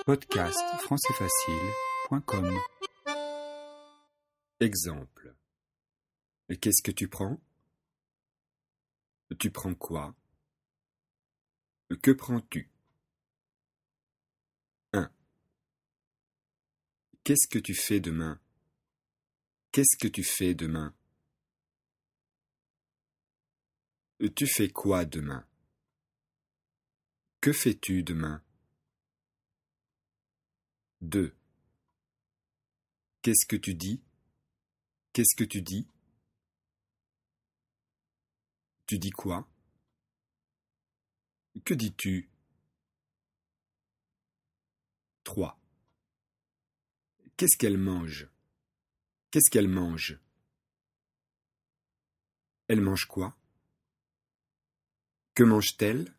Podcast françaisfacile.com. Exemple. Qu'est-ce que tu prends? Tu prends quoi? Que prends-tu? 1. Qu'est-ce que tu fais demain? Qu'est-ce que tu fais demain? Tu fais quoi demain? Que fais-tu demain? 2. Qu'est-ce que tu dis? Qu'est-ce que tu dis? Tu dis quoi? Que dis-tu? 3. Qu'est-ce qu'elle mange? Qu'est-ce qu'elle mange? Elle mange quoi? Que mange-t-elle?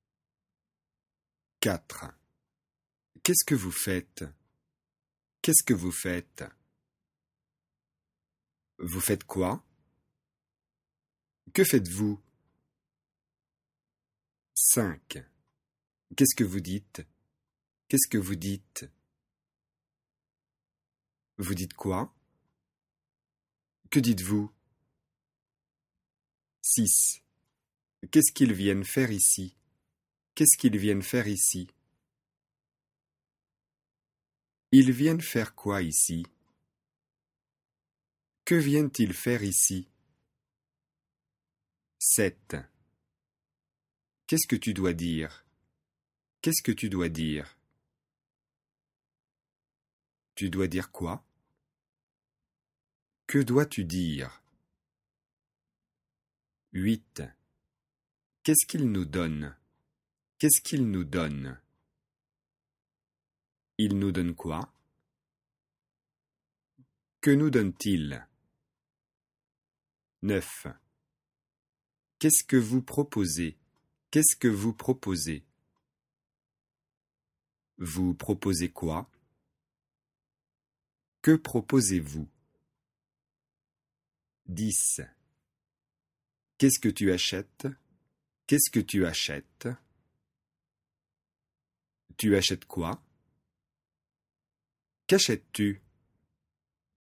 4. Qu'est-ce que vous faites? Qu'est-ce que vous faites? Vous faites quoi? Que faites-vous? 5. Qu'est-ce que vous dites? Qu'est-ce que vous dites? Vous dites quoi? Que dites-vous? 6. Qu'est-ce qu'ils viennent faire ici? Qu'est-ce qu'ils viennent faire ici? Ils viennent faire quoi ici? Que viennent-ils faire ici? 7. Qu'est-ce que tu dois dire? Qu'est-ce que tu dois dire? Tu dois dire quoi? Que dois-tu dire? 8. Qu'est-ce qu'il nous donne? Qu'est-ce qu'il nous donne? Il nous donne quoi? Que nous donne-t-il? 9. Qu'est-ce que vous proposez? Qu'est-ce que vous proposez? Vous proposez quoi? Que proposez-vous? 10. Qu'est-ce que tu achètes? Qu'est-ce que tu achètes? Tu achètes quoi? Qu'achètes-tu?